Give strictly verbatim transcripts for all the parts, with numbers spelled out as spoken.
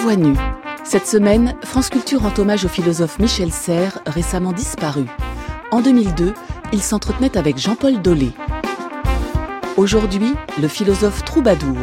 Voix nue. Cette semaine, France Culture rend hommage au philosophe Michel Serres, récemment disparu. En deux mille deux, il s'entretenait avec Jean-Paul Dolé. Aujourd'hui, le philosophe troubadour.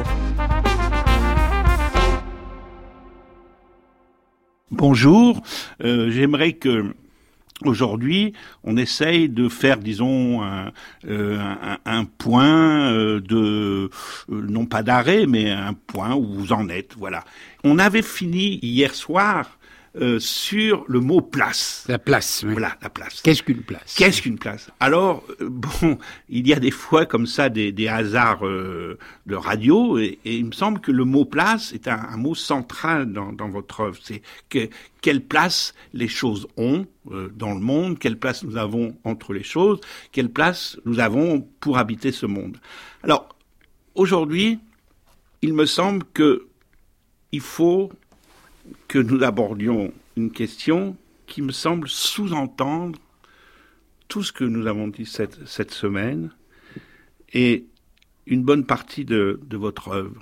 Bonjour, euh, j'aimerais que aujourd'hui on essaye de faire, disons, un, euh, un, un point euh, de, euh, non pas d'arrêt, mais un point où vous en êtes, voilà. On avait fini hier soir Euh, sur le mot place. La place, oui. Voilà, la place. Qu'est-ce qu'une place? Qu'est-ce qu'une place? Alors, euh, bon, il y a des fois comme ça des, des hasards euh, de radio, et, et il me semble que le mot place est un, un mot central dans, dans votre œuvre. C'est que, quelle place les choses ont euh, dans le monde, quelle place nous avons entre les choses, quelle place nous avons pour habiter ce monde. Alors, aujourd'hui, il me semble que il faut que nous abordions une question qui me semble sous-entendre tout ce que nous avons dit cette, cette semaine et une bonne partie de, de votre œuvre.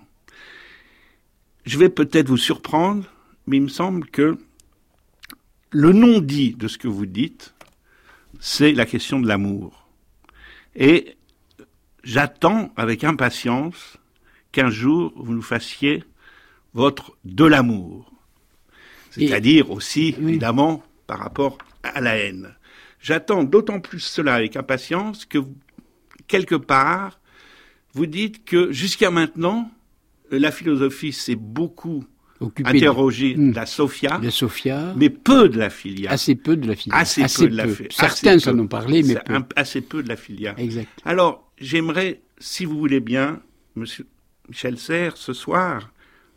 Je vais peut-être vous surprendre, mais il me semble que le non-dit de ce que vous dites, c'est la question de l'amour. Et j'attends avec impatience qu'un jour vous nous fassiez votre de l'amour. C'est-à-dire aussi, oui, évidemment, par rapport à la haine. J'attends d'autant plus cela avec impatience que, quelque part, vous dites que jusqu'à maintenant, la philosophie s'est beaucoup Occupé interrogée de, de la Sophia, de Sophia, mais peu de la Philia. Assez peu de la Philia. Assez, assez peu de la Philia. Certains s'en ont parlé, mais peu. Un, assez peu de la Philia. Exact. Alors, j'aimerais, si vous voulez bien, Monsieur Michel Serres, ce soir,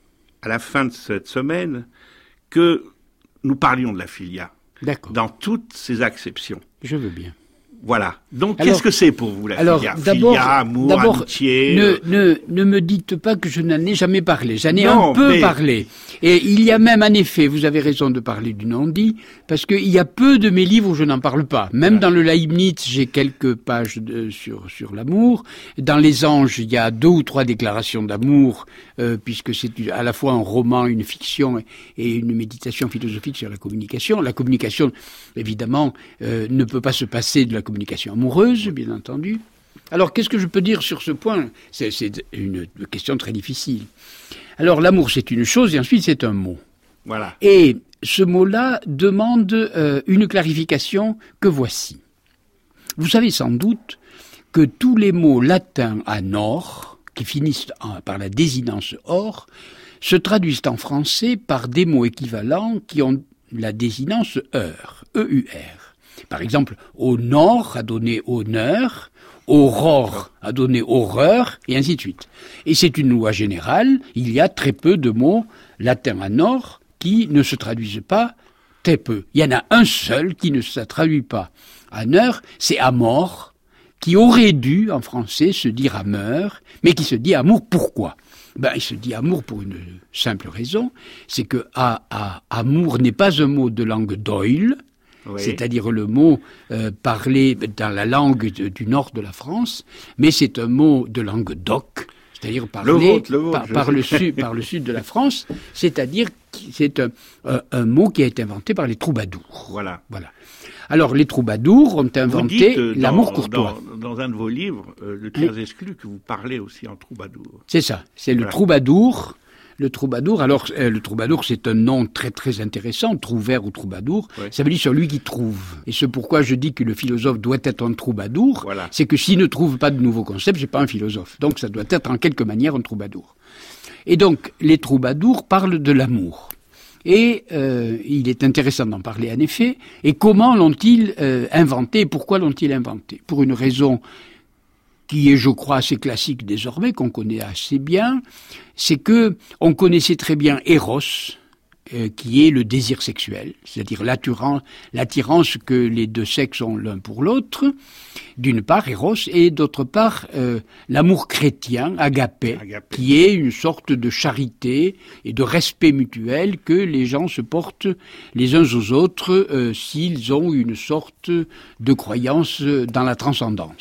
à la fin de cette semaine, que nous parlions de la Philia. D'accord. Dans toutes ses acceptions. Je veux bien. Voilà. Donc, alors, qu'est-ce que c'est pour vous, la alors, Philia? D'abord, Philia, amour, d'abord, amitié... Ne, euh... ne, ne me dites pas que je n'en ai jamais parlé. J'en ai non, un peu mais... parlé. Et il y a même, en effet, vous avez raison de parler du non-dit, parce qu'il y a peu de mes livres où je n'en parle pas. Même ouais. Dans le Leibniz, j'ai quelques pages de, sur, sur l'amour. Dans Les Anges, il y a deux ou trois déclarations d'amour, euh, puisque c'est à la fois un roman, une fiction et une méditation philosophique sur la communication. La communication, évidemment, euh, ne peut pas se passer de la communication amoureuse, bien entendu. Alors, qu'est-ce que je peux dire sur ce point? C'est, c'est une question très difficile. Alors, l'amour, c'est une chose, et ensuite, c'est un mot. Voilà. Et ce mot-là demande euh, une clarification que voici. Vous savez sans doute que tous les mots latins en or, qui finissent en, par la désinence or, se traduisent en français par des mots équivalents qui ont la désinence heure, E U R. Par exemple, au nord a donné honneur, aurore a donné horreur, et ainsi de suite. Et c'est une loi générale, il y a très peu de mots latins en or qui ne se traduisent pas, très peu. Il y en a un seul qui ne se traduit pas en heure, c'est amor, qui aurait dû, en français, se dire ameur, mais qui se dit amour. Pourquoi? Ben, il se dit amour pour une simple raison, c'est que a, a, amour n'est pas un mot de langue d'Oïl, oui. C'est-à-dire le mot euh, parlé dans la langue de, du nord de la France, mais c'est un mot de langue d'oc, c'est-à-dire parlé le vôtre, le vôtre, par, par, le sud, par le sud de la France, c'est-à-dire que c'est un, un, un mot qui a été inventé par les troubadours. Voilà. Voilà. Alors, les troubadours ont inventé dites, euh, l'amour dans, courtois. Dans, dans un de vos livres, euh, Le tiers oui. exclu, que vous parlez aussi en troubadour. C'est ça, c'est voilà. le troubadour. Le troubadour, alors euh, le troubadour c'est un nom très très intéressant, trouvère ou troubadour, oui. Ça veut dire celui qui trouve. Et c'est pourquoi je dis que le philosophe doit être un troubadour, voilà. C'est que s'il ne trouve pas de nouveaux concepts, c'est pas un philosophe. Donc ça doit être en quelque manière un troubadour. Et donc les troubadours parlent de l'amour. Et euh, il est intéressant d'en parler en effet. Et comment l'ont-ils euh, inventé? Pourquoi l'ont-ils inventé? Pour une raison qui est, je crois, assez classique désormais, qu'on connaît assez bien, c'est que on connaissait très bien Eros, euh, qui est le désir sexuel, c'est-à-dire l'attirance, l'attirance que les deux sexes ont l'un pour l'autre, d'une part Eros, et d'autre part euh, l'amour chrétien, agapé, agapé, qui est une sorte de charité et de respect mutuel que les gens se portent les uns aux autres euh, s'ils ont une sorte de croyance dans la transcendance.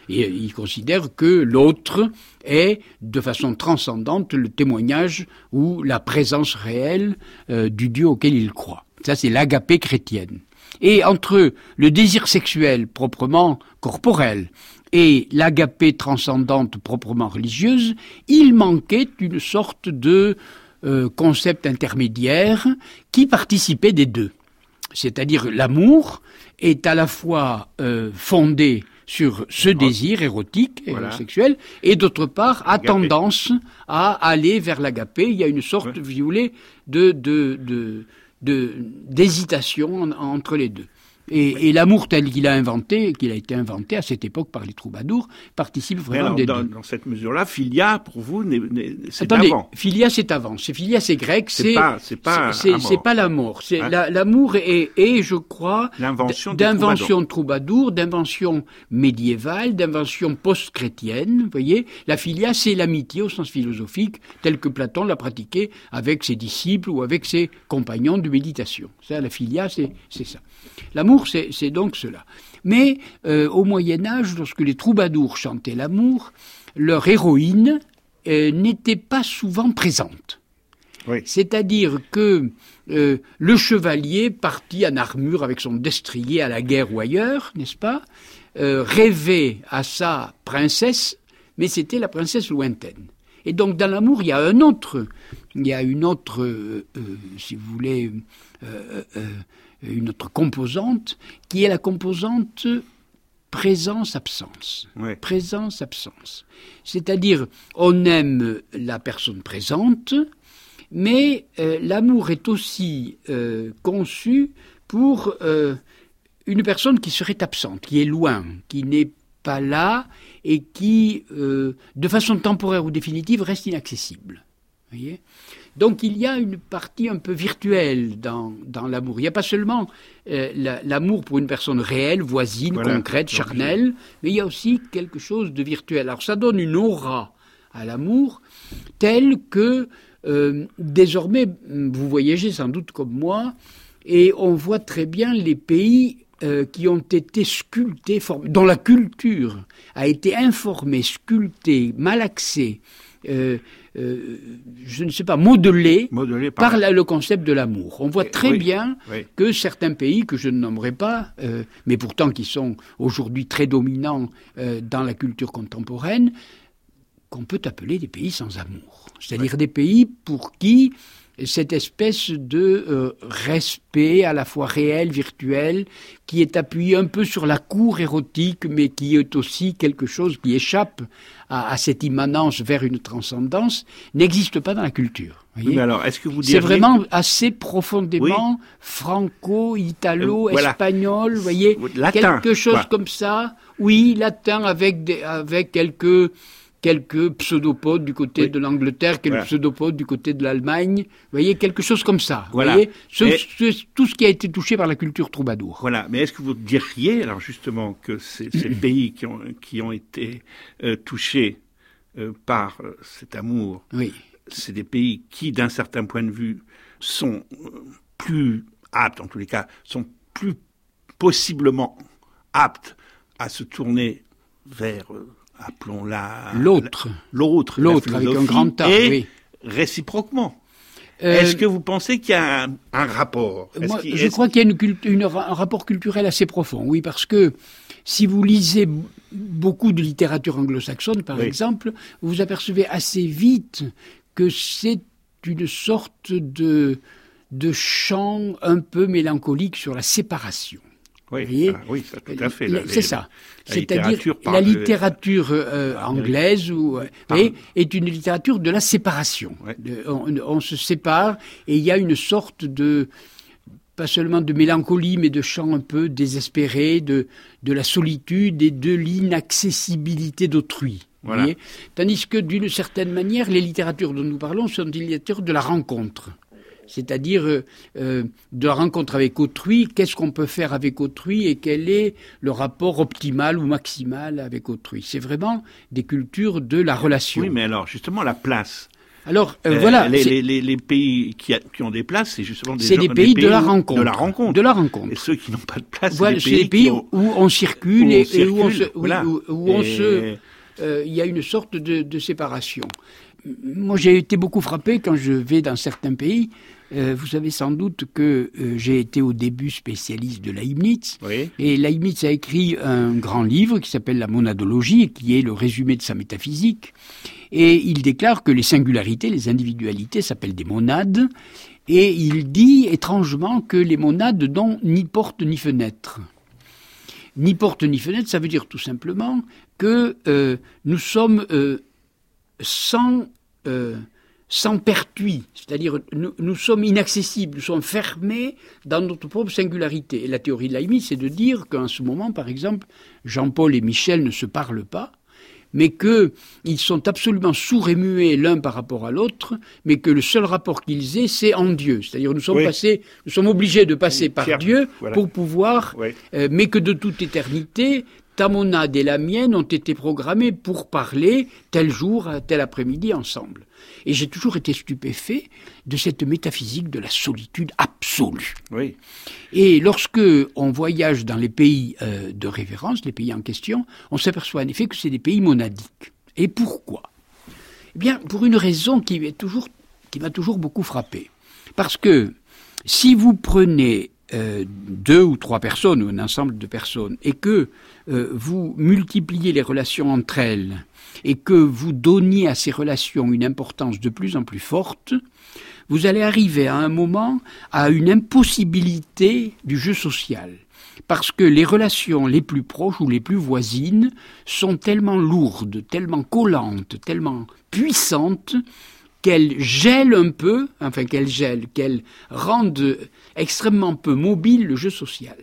Et il considère que l'autre est, de façon transcendante, le témoignage ou la présence réelle euh, du Dieu auquel il croit. Ça, c'est l'agapé chrétienne. Et entre le désir sexuel proprement corporel et l'agapé transcendante proprement religieuse, il manquait une sorte de euh, concept intermédiaire qui participait des deux. C'est-à-dire l'amour est à la fois euh, fondé sur ce désir érotique et voilà. sexuel, et d'autre part a agapé. Tendance à aller vers l'agapé. Il y a une sorte, ouais. si vous voulez, de, de, de, de, d'hésitation en, entre les deux. Et, oui. et l'amour tel qu'il a inventé, qu'il a été inventé à cette époque par les troubadours, participe vraiment alors, des dans, deux. Dans cette mesure-là, Philia, pour vous, n'est, n'est, c'est Attendez, avant. Philia, c'est avant. C'est Philia, c'est grec. C'est, c'est pas, c'est pas, c'est, c'est, c'est pas l'amour. C'est hein? la, l'amour est, est, je crois, l'invention d'invention de troubadours, d'invention médiévale, d'invention post-chrétienne. Vous voyez, la Philia, c'est l'amitié au sens philosophique, tel que Platon l'a pratiqué avec ses disciples ou avec ses compagnons de méditation. Ça, la Philia, c'est, c'est ça. L'amour, c'est, c'est donc cela. Mais euh, au Moyen-Âge, lorsque les troubadours chantaient l'amour, leur héroïne euh, n'était pas souvent présente. Oui. C'est-à-dire que euh, le chevalier, parti en armure avec son destrier à la guerre ou ailleurs, n'est-ce pas, euh, rêvait à sa princesse, mais c'était la princesse lointaine. Et donc dans l'amour, il y a un autre, il y a une autre, euh, euh, si vous voulez, euh, euh, une autre composante, qui est la composante présence-absence. Ouais. Présence-absence. C'est-à-dire, on aime la personne présente, mais euh, l'amour est aussi euh, conçu pour euh, une personne qui serait absente, qui est loin, qui n'est pas là et qui, euh, de façon temporaire ou définitive, reste inaccessible. Vous voyez ? Donc il y a une partie un peu virtuelle dans, dans l'amour. Il n'y a pas seulement euh, la, l'amour pour une personne réelle, voisine, voilà, concrète, charnelle, mais il y a aussi quelque chose de virtuel. Alors ça donne une aura à l'amour telle que euh, désormais, vous voyagez sans doute comme moi, et on voit très bien les pays euh, qui ont été sculptés, formés, dont la culture a été informée, sculptée, malaxée, euh, Euh, je ne sais pas, modelé, modelé par, par la, le concept de l'amour. On voit très oui, bien oui. que certains pays, que je ne nommerai pas, euh, mais pourtant qui sont aujourd'hui très dominants euh, dans la culture contemporaine, qu'on peut appeler des pays sans amour. C'est-à-dire oui. des pays pour qui cette espèce de euh, respect à la fois réel, virtuel, qui est appuyé un peu sur la cour érotique, mais qui est aussi quelque chose qui échappe à, à cette immanence vers une transcendance, n'existe pas dans la culture. Oui, mais alors, est-ce que vous diriez... C'est vraiment assez profondément oui. franco, italo, euh, voilà. espagnol, vous voyez, latin, quelque chose quoi. Comme ça. Oui, latin avec des, avec quelques quelques pseudopodes du côté oui. de l'Angleterre, quelques voilà. pseudopodes du côté de l'Allemagne, vous voyez, quelque chose comme ça. Voilà. Vous voyez, ce, mais, ce, tout ce qui a été touché par la culture troubadour. Voilà, mais est-ce que vous diriez, alors justement, que ces, ces pays qui ont, qui ont été euh, touchés euh, par euh, cet amour, oui. c'est des pays qui, d'un certain point de vue, sont euh, plus aptes, en tous les cas, sont plus possiblement aptes à se tourner vers... Euh, appelons-la... L'autre. L'autre. L'autre, avec un grand A, et oui. réciproquement. Euh, est-ce que vous pensez qu'il y a un, un rapport moi, qu'il, Je crois qu'il y a une cultu- une, un rapport culturel assez profond, oui, parce que si vous lisez beaucoup de littérature anglo-saxonne, par oui. exemple, vous vous apercevez assez vite que c'est une sorte de, de chant un peu mélancolique sur la séparation. Oui, ah, oui, ça, tout à fait. La, la, c'est ça. La C'est-à-dire littérature la littérature euh, anglaise ou, oui, est une littérature de la séparation. Ouais. De, on, on se sépare et il y a une sorte de, pas seulement de mélancolie, mais de chant un peu désespéré, de, de la solitude et de l'inaccessibilité d'autrui. Voilà. Tandis que d'une certaine manière, les littératures dont nous parlons sont des littératures de la rencontre. C'est-à-dire euh, de la rencontre avec autrui, qu'est-ce qu'on peut faire avec autrui et quel est le rapport optimal ou maximal avec autrui. C'est vraiment des cultures de la relation. Oui, mais alors, justement, la place Alors euh, euh, voilà, les, les, les, les pays qui, a, qui ont des places, c'est justement des, c'est gens, des pays, des pays de, la où, rencontre, de la rencontre, de la rencontre. Et ceux qui n'ont pas de place, voilà, c'est des pays, des pays ont, où on circule où et, on circule, et où on se, voilà. oui, où, où et... on se, euh, il y a une sorte de, de séparation. Moi, j'ai été beaucoup frappé quand je vais dans certains pays. Euh, vous savez sans doute que euh, j'ai été au début spécialiste de Leibniz. Oui. Et Leibniz a écrit un grand livre qui s'appelle La monadologie, qui est le résumé de sa métaphysique. Et il déclare que les singularités, les individualités s'appellent des monades. Et il dit étrangement que les monades n'ont ni porte ni fenêtre. Ni porte ni fenêtre, ça veut dire tout simplement que euh, nous sommes euh, sans... Euh, sans pertuis, c'est-à-dire nous, nous sommes inaccessibles, nous sommes fermés dans notre propre singularité. Et la théorie de Leibniz, c'est de dire qu'en ce moment, par exemple, Jean-Paul et Michel ne se parlent pas, mais qu'ils sont absolument sourds et muets l'un par rapport à l'autre, mais que le seul rapport qu'ils aient, c'est en Dieu. C'est-à-dire nous sommes oui. passés, nous sommes obligés de passer par Pierre, Dieu voilà. pour pouvoir, oui. euh, mais que de toute éternité, ta monade et la mienne ont été programmées pour parler tel jour, tel après-midi ensemble. Et j'ai toujours été stupéfait de cette métaphysique de la solitude absolue. Oui. Et lorsque on voyage dans les pays euh, de référence, les pays en question, on s'aperçoit en effet que c'est des pays monadiques. Et pourquoi ? Eh bien, pour une raison qui est toujours, qui m'a toujours beaucoup frappé. Parce que si vous prenez euh, deux ou trois personnes, ou un ensemble de personnes, et que euh, vous multipliez les relations entre elles, et que vous donniez à ces relations une importance de plus en plus forte, vous allez arriver à un moment à une impossibilité du jeu social. Parce que les relations les plus proches ou les plus voisines sont tellement lourdes, tellement collantes, tellement puissantes, qu'elles gèlent un peu, enfin qu'elles gèlent, qu'elles rendent extrêmement peu mobile le jeu social.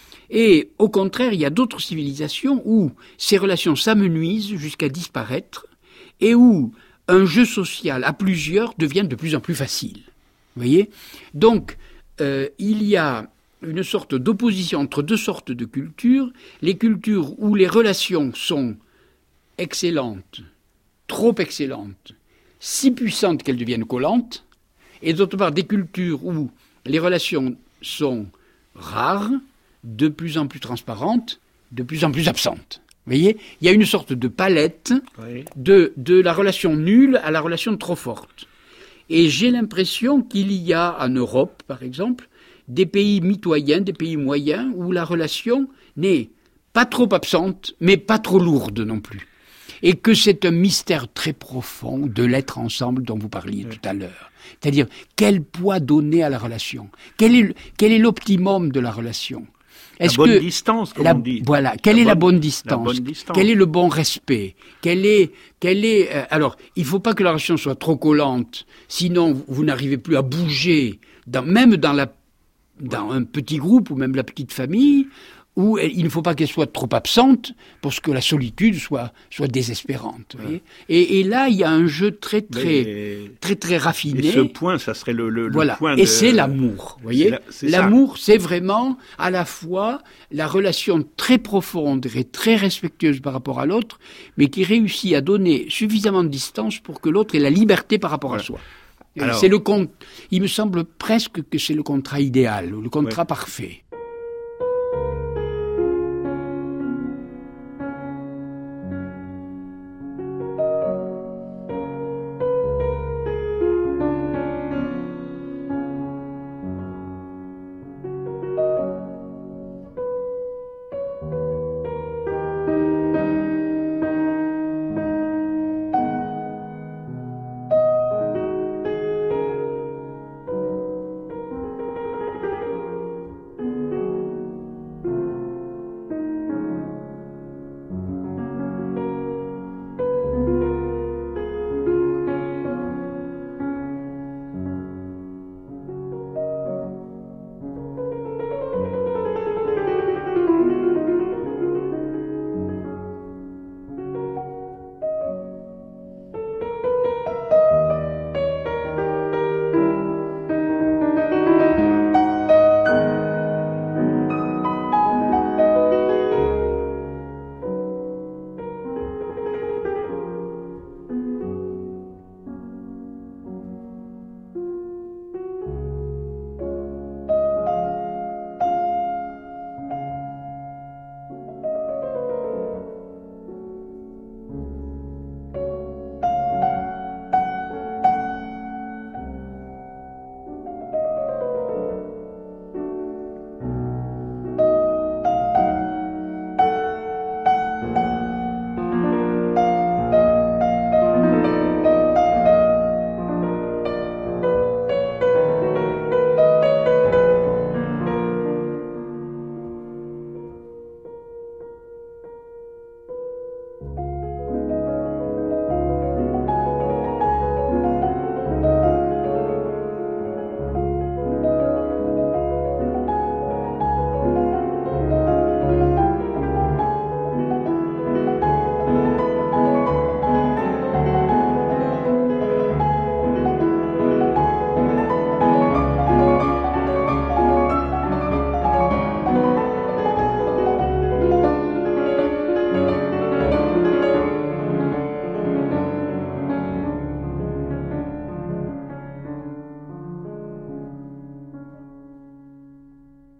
Et au contraire, il y a d'autres civilisations où ces relations s'amenuisent jusqu'à disparaître et où un jeu social à plusieurs devient de plus en plus facile. Vous voyez ? Donc, euh, il y a une sorte d'opposition entre deux sortes de cultures. Les cultures où les relations sont excellentes, trop excellentes, si puissantes qu'elles deviennent collantes, et d'autre part des cultures où les relations sont rares, de plus en plus transparentes, de plus en plus absentes. Vous voyez ? Il y a une sorte de palette oui. de, de la relation nulle à la relation trop forte. Et j'ai l'impression qu'il y a en Europe, par exemple, des pays mitoyens, des pays moyens, où la relation n'est pas trop absente, mais pas trop lourde non plus. Et que c'est un mystère très profond de l'être ensemble dont vous parliez oui. tout à l'heure. C'est-à-dire, quel poids donner à la relation ? Quel est, quel est l'optimum de la relation ? Est-ce la bonne que distance, comme la, on dit. Voilà. Quelle la est bonne, la bonne distance, la bonne distance Quel est le bon respect Quel est, quel est euh, alors, il ne faut pas que la relation soit trop collante, sinon vous, vous n'arrivez plus à bouger, dans, même dans, la, dans un petit groupe ou même la petite famille, où il ne faut pas qu'elle soit trop absente pour que la solitude soit, soit désespérante. Vous voyez et, et là, il y a un jeu très, très, Mais... très, très raffiné. Et ce point, ça serait le, le, voilà. le point et de... c'est l'amour. Vous voyez la, l'amour, c'est vraiment à la fois la relation très profonde et très respectueuse par rapport à l'autre, mais qui réussit à donner suffisamment de distance pour que l'autre ait la liberté par rapport voilà. à soi. Alors... C'est le con... Il me semble presque que c'est le contrat idéal, le contrat ouais. parfait.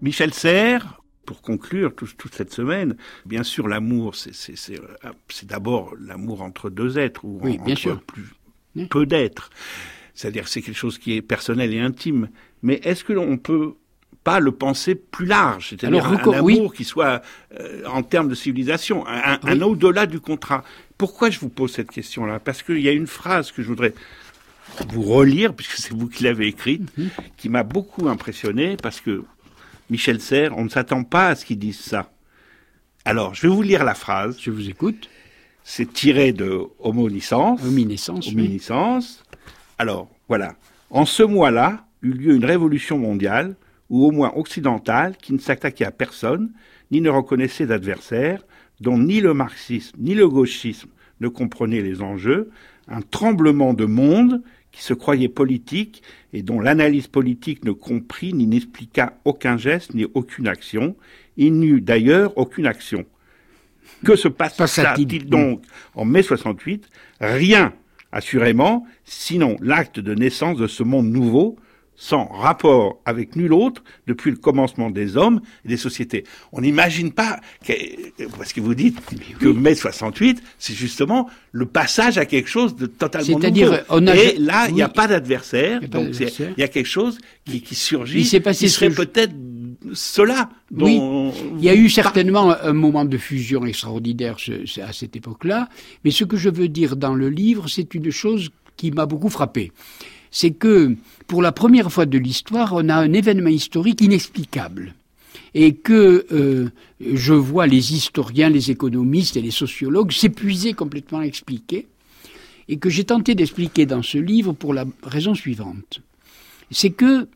Michel Serres, pour conclure tout, toute cette semaine, bien sûr, l'amour, c'est, c'est, c'est, c'est d'abord l'amour entre deux êtres, ou oui, bien entre sûr. Plus, oui. peu d'êtres. C'est-à-dire que c'est quelque chose qui est personnel et intime. Mais est-ce que l'on peut pas le penser plus large, c'est-à-dire Alors, un, un amour oui. qui soit, euh, en termes de civilisation, un, oui. un au-delà du contrat. Pourquoi je vous pose cette question-là ? Parce qu'il y a une phrase que je voudrais vous relire, puisque c'est vous qui l'avez écrite, mm-hmm. qui m'a beaucoup impressionné, parce que Michel Serres, on ne s'attend pas à ce qu'il dise ça. Alors, je vais vous lire la phrase. Je vous écoute. C'est tiré de Homoniscence. Hominiscence, Hominiscence. Oui. Alors, voilà. En ce mois-là, eut lieu une révolution mondiale, ou au moins occidentale, qui ne s'attaquait à personne, ni ne reconnaissait d'adversaire, dont ni le marxisme ni le gauchisme ne comprenaient les enjeux, un tremblement de monde qui se croyait politique et dont l'analyse politique ne comprit ni n'expliqua aucun geste ni aucune action. Il n'y eut d'ailleurs aucune action. Que se passa-t-il donc en mai soixante-huit ? Rien, assurément, sinon l'acte de naissance de ce monde nouveau, sans rapport avec nul autre depuis le commencement des hommes et des sociétés. On n'imagine pas, que, parce que vous dites que mai soixante-huit, c'est justement le passage à quelque chose de totalement C'est-à-dire, nouveau. On a... Et là, il n'y oui. a pas d'adversaire, il donc il y a quelque chose qui, qui surgit, il s'est passé qui serait ce... peut-être cela. Dont oui, il y a eu certainement un moment de fusion extraordinaire à cette époque-là, mais ce que je veux dire dans le livre, c'est une chose qui m'a beaucoup frappé. C'est que, pour la première fois de l'histoire, on a un événement historique inexplicable. Et que euh, je vois les historiens, les économistes et les sociologues s'épuiser complètement à expliquer. Et que j'ai tenté d'expliquer dans ce livre pour la raison suivante. C'est que,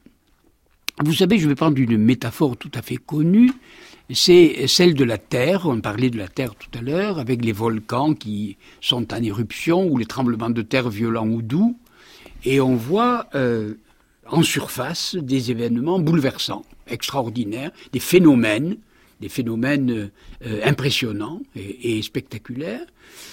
vous savez, je vais prendre une métaphore tout à fait connue, c'est celle de la Terre. On parlait de la Terre tout à l'heure, avec les volcans qui sont en éruption, ou les tremblements de terre violents ou doux. Et on voit euh, en surface des événements bouleversants, extraordinaires, des phénomènes, des phénomènes euh, impressionnants et, et spectaculaires.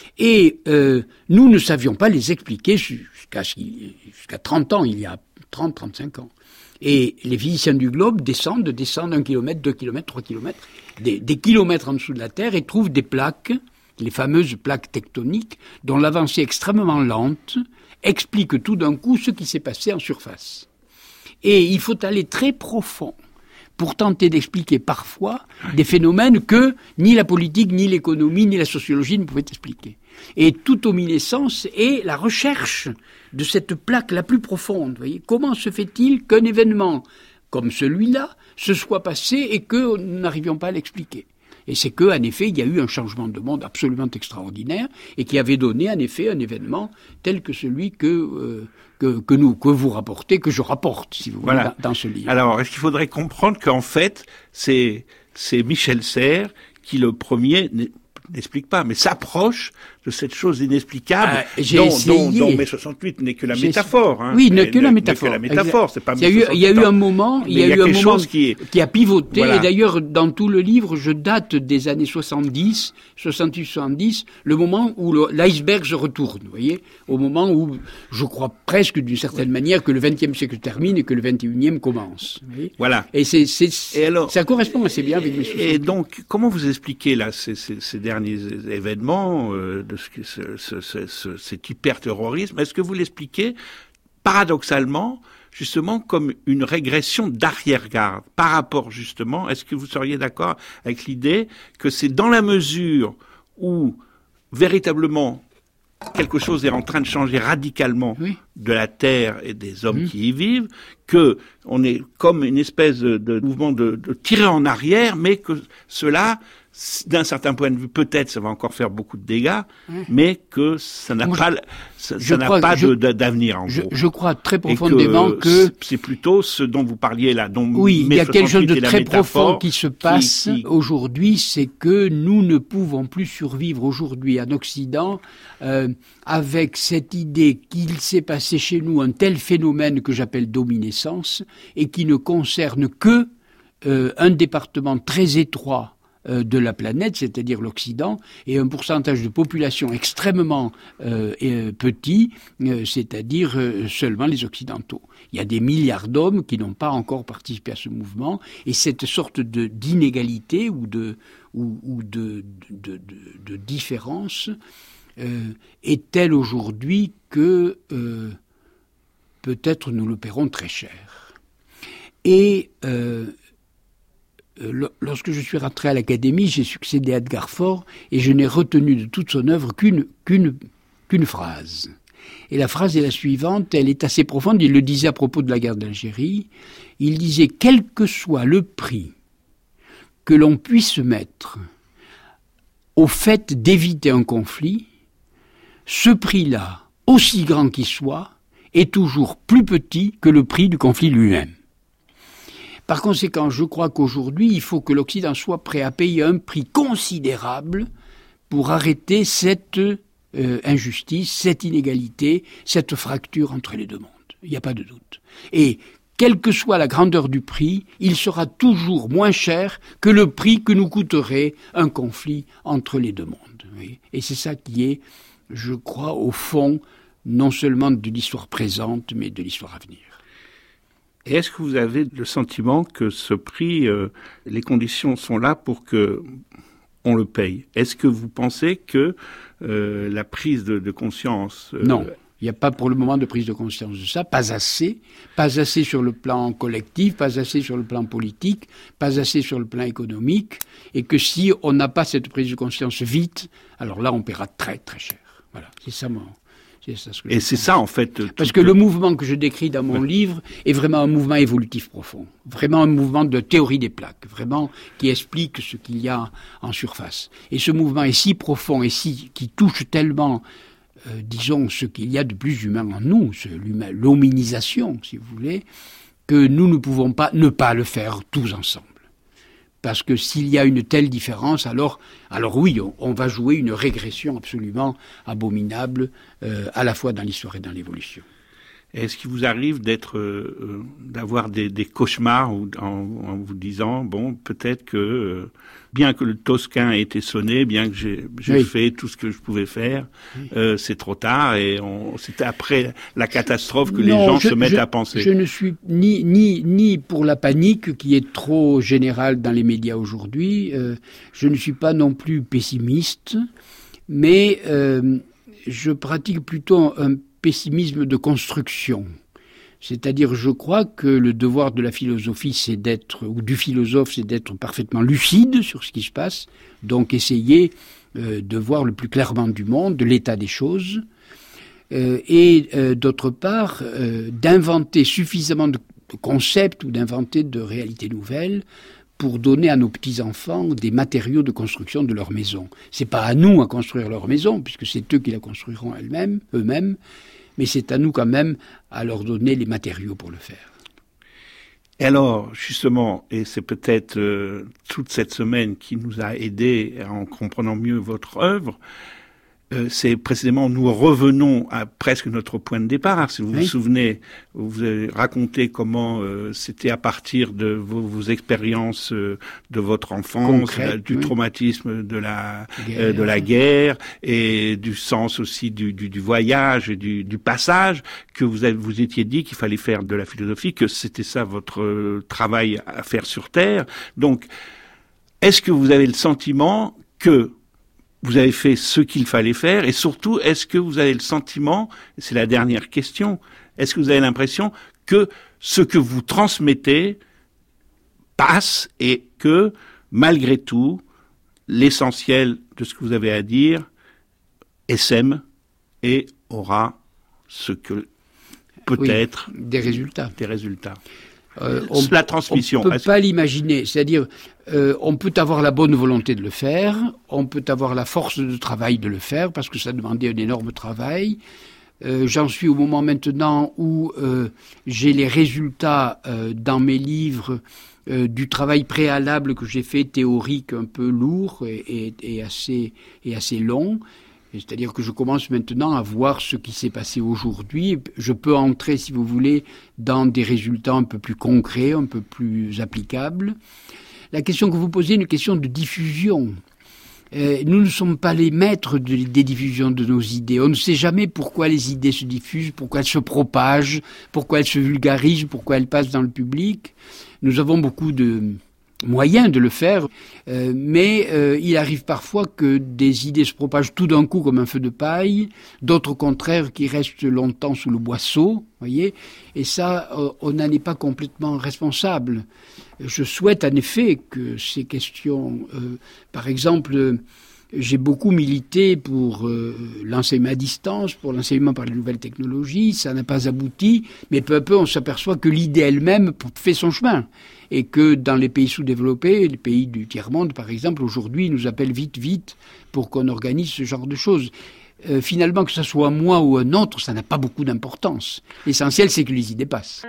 Et euh, nous ne savions pas les expliquer jusqu'à, jusqu'à trente ans, il y a trente à trente-cinq ans. Et les physiciens du globe descendent, descendent un kilomètre, deux kilomètres, trois kilomètres, des, des kilomètres en dessous de la Terre et trouvent des plaques, les fameuses plaques tectoniques, dont l'avancée extrêmement lente explique tout d'un coup ce qui s'est passé en surface. Et il faut aller très profond pour tenter d'expliquer parfois des phénomènes que ni la politique, ni l'économie, ni la sociologie ne pouvaient expliquer. Et toute hominiscence est la recherche de cette plaque la plus profonde. Vous voyez, comment se fait-il qu'un événement comme celui-là se soit passé et que nous n'arrivions pas à l'expliquer ? Et c'est qu'en effet, il y a eu un changement de monde absolument extraordinaire et qui avait donné en effet un événement tel que celui que euh, que, que nous que vous rapportez, que je rapporte, si vous voilà. voulez, dans, dans ce livre. Alors, est-ce qu'il faudrait comprendre qu'en fait, c'est c'est Michel Serres qui le premier n'explique pas, mais s'approche de cette chose inexplicable ah, dont, dont, dont mai soixante-huit n'est que la j'ai métaphore. Hein, oui, n'est que la métaphore. Que la métaphore, c'est pas il y a eu, il y a eu un moment, il y a, il y a eu un moment qui, est... qui a pivoté. Voilà. Et d'ailleurs, dans tout le livre, je date des années soixante-dix, soixante-huit soixante-dix, le moment où le, l'iceberg se retourne. Vous voyez, au moment où je crois presque d'une certaine manière que le vingtième siècle termine et que le vingt et unième commence. Vous voyez. Voilà. Et c'est, c'est, et alors, ça correspond assez bien avec mes soixante-huit. Et donc, comment vous expliquez là ces, ces, ces derniers événements euh, de ce, ce, ce, ce, ce, cet hyper-terrorisme? Est-ce que vous l'expliquez paradoxalement, justement, comme une régression d'arrière-garde par rapport, justement, est-ce que vous seriez d'accord avec l'idée que c'est dans la mesure où, véritablement, quelque chose est en train de changer radicalement oui. de la Terre et des hommes mmh. qui y vivent, que on est comme une espèce de, de mouvement de, de tirer en arrière, mais que cela, d'un certain point de vue, peut-être ça va encore faire beaucoup de dégâts, mmh. mais que ça n'a Moi, pas, ça, ça n'a pas je, de, d'avenir en je, gros. Je crois très profondément que, que c'est plutôt ce dont vous parliez là, dont oui, il y a quelque chose de très profond qui se passe qui, qui... aujourd'hui, c'est que nous ne pouvons plus survivre aujourd'hui en Occident euh, avec cette idée qu'il s'est passé chez nous un tel phénomène que j'appelle dominescence et qui ne concerne que euh, un département très étroit euh, de la planète, c'est-à-dire l'Occident, et un pourcentage de population extrêmement euh, euh, petit, euh, c'est-à-dire euh, seulement les Occidentaux. Il y a des milliards d'hommes qui n'ont pas encore participé à ce mouvement, et cette sorte de, d'inégalité ou de, ou, ou de, de, de, de différence euh, est telle aujourd'hui que euh, peut-être nous le paierons très cher. Et euh, lorsque je suis rentré à l'Académie, j'ai succédé à Edgar Faure et je n'ai retenu de toute son œuvre qu'une, qu'une, qu'une phrase. Et la phrase est la suivante, elle est assez profonde, il le disait à propos de la guerre d'Algérie, il disait « Quel que soit le prix que l'on puisse mettre au fait d'éviter un conflit, ce prix-là, aussi grand qu'il soit, est toujours plus petit que le prix du conflit lui-même. » Par conséquent, je crois qu'aujourd'hui, il faut que l'Occident soit prêt à payer un prix considérable pour arrêter cette euh, injustice, cette inégalité, cette fracture entre les deux mondes. Il n'y a pas de doute. Et quelle que soit la grandeur du prix, il sera toujours moins cher que le prix que nous coûterait un conflit entre les deux mondes. Oui. Et c'est ça qui est, je crois, au fond, non seulement de l'histoire présente, mais de l'histoire à venir. Et est-ce que vous avez le sentiment que ce prix, euh, les conditions sont là pour que on le paye? Est-ce que vous pensez que euh, la prise de, de conscience... Euh, non, il n'y a pas pour le moment de prise de conscience de ça, pas assez, pas assez sur le plan collectif, pas assez sur le plan politique, pas assez sur le plan économique, et que si on n'a pas cette prise de conscience vite, alors là on paiera très très cher. Voilà, c'est ça mon... C'est ça ce que Et c'est pense. ça, en fait... Parce que le mouvement que je décris dans mon livre est vraiment un mouvement évolutif profond. Vraiment un mouvement de théorie des plaques. Vraiment qui explique ce qu'il y a en surface. Et ce mouvement est si profond et si, qui touche tellement, euh, disons, ce qu'il y a de plus humain en nous, ce, l'hominisation, si vous voulez, que nous ne pouvons pas ne pas le faire tous ensemble. Parce que s'il y a une telle différence, alors, alors oui, on, on va jouer une régression absolument abominable, euh, à la fois dans l'histoire et dans l'évolution. Est-ce qu'il vous arrive d'être, euh, d'avoir des, des cauchemars en, en vous disant, bon, peut-être que, euh, bien que le Toscan ait été sonné, bien que j'ai, j'ai oui. fait tout ce que je pouvais faire, oui. euh, c'est trop tard et on, c'est après la catastrophe que non, les gens je, se mettent je, à penser. Je ne suis ni, ni, ni pour la panique qui est trop générale dans les médias aujourd'hui, euh, je ne suis pas non plus pessimiste, mais euh, je pratique plutôt un pessimisme de construction. C'est-à-dire, je crois que le devoir de la philosophie, c'est d'être, ou du philosophe, c'est d'être parfaitement lucide sur ce qui se passe, donc essayer euh, de voir le plus clairement du monde, de l'état des choses, euh, et euh, d'autre part, euh, d'inventer suffisamment de concepts ou d'inventer de réalités nouvelles pour donner à nos petits-enfants des matériaux de construction de leur maison. C'est pas à nous à construire leur maison, puisque c'est eux qui la construiront elles-mêmes, eux-mêmes, mais c'est à nous quand même à leur donner les matériaux pour le faire. Et alors, justement, et c'est peut-être euh, toute cette semaine qui nous a aidés en comprenant mieux votre œuvre, Euh, c'est précisément, nous revenons à presque notre point de départ. Si vous oui. vous souvenez, vous avez raconté comment euh, c'était à partir de vos, vos expériences euh, de votre enfance, Concrète, euh, du oui. traumatisme de la euh, de la guerre et du sens aussi du, du, du voyage et du, du passage, que vous avez, vous étiez dit qu'il fallait faire de la philosophie, que c'était ça votre euh, travail à faire sur Terre. Donc, est-ce que vous avez le sentiment que vous avez fait ce qu'il fallait faire, et surtout, est-ce que vous avez le sentiment, c'est la dernière question, est-ce que vous avez l'impression que ce que vous transmettez passe et que, malgré tout, l'essentiel de ce que vous avez à dire essaime et aura ce que peut-être... Oui, des résultats. Des résultats. Euh, on, la transmission. On ne peut pas l'imaginer. C'est-à-dire, euh, on peut avoir la bonne volonté de le faire, on peut avoir la force de travail de le faire, parce que ça demandait un énorme travail. Euh, j'en suis au moment maintenant où euh, j'ai les résultats euh, dans mes livres euh, du travail préalable que j'ai fait, théorique, un peu lourd et, et, et, assez, et assez long. C'est-à-dire que je commence maintenant à voir ce qui s'est passé aujourd'hui. Je peux entrer, si vous voulez, dans des résultats un peu plus concrets, un peu plus applicables. la question que vous posez est une question de diffusion. Euh, nous ne sommes pas les maîtres de, des diffusions de nos idées. On ne sait jamais pourquoi les idées se diffusent, pourquoi elles se propagent, pourquoi elles se vulgarisent, pourquoi elles passent dans le public. Nous avons beaucoup de moyens de le faire, euh, mais euh, il arrive parfois que des idées se propagent tout d'un coup comme un feu de paille, d'autres au contraire qui restent longtemps sous le boisseau, voyez, et ça, euh, on n'en est pas complètement responsable. Je souhaite en effet que ces questions, euh, par exemple, j'ai beaucoup milité pour euh, l'enseignement à distance, pour l'enseignement par les nouvelles technologies, ça n'a pas abouti, mais peu à peu on s'aperçoit que l'idée elle-même fait son chemin. Et que dans les pays sous-développés, les pays du tiers-monde par exemple, aujourd'hui ils nous appellent vite, vite pour qu'on organise ce genre de choses. Euh, finalement, que ce soit moi ou un autre, ça n'a pas beaucoup d'importance. L'essentiel, c'est que les idées passent.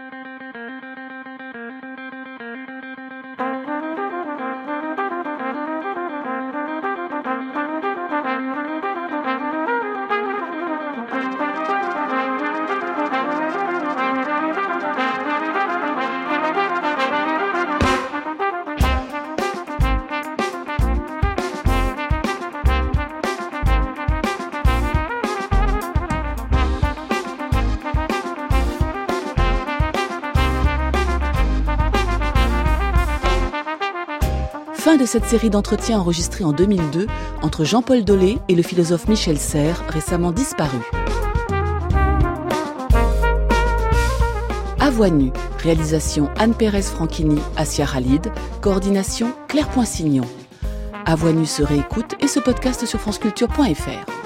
Fin de cette série d'entretiens enregistrés en deux mille deux entre Jean-Paul Dolé et le philosophe Michel Serres, récemment disparu. À voix nue, réalisation Anne Pérez Franchini, Assia Khalid, coordination Claire Poinsignon. À voix nue se réécoute et se podcast sur franceculture point f r.